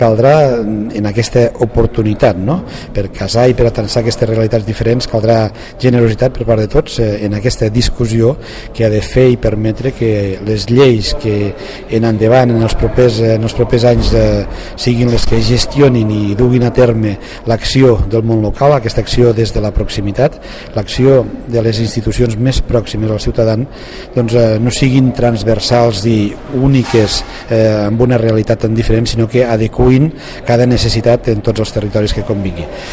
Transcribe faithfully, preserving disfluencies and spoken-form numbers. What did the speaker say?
Caldrà, en aquesta oportunitat, no? Per casar i per atansar aquestes realitats diferents, caldrà generositat per part de tots en aquesta discussió que ha de fer i permetre que les lleis que en endavant, en els propers, en els propers anys, eh, siguin les que gestionin i duguin a terme l'acció del món local, aquesta acció des de la proximitat, l'acció de les institucions més pròximes al ciutadà, doncs eh, no siguin transversals i úniques eh, amb una realitat tan diferent, sinó que adeqüin cada necessitat en tots els territoris que convingui.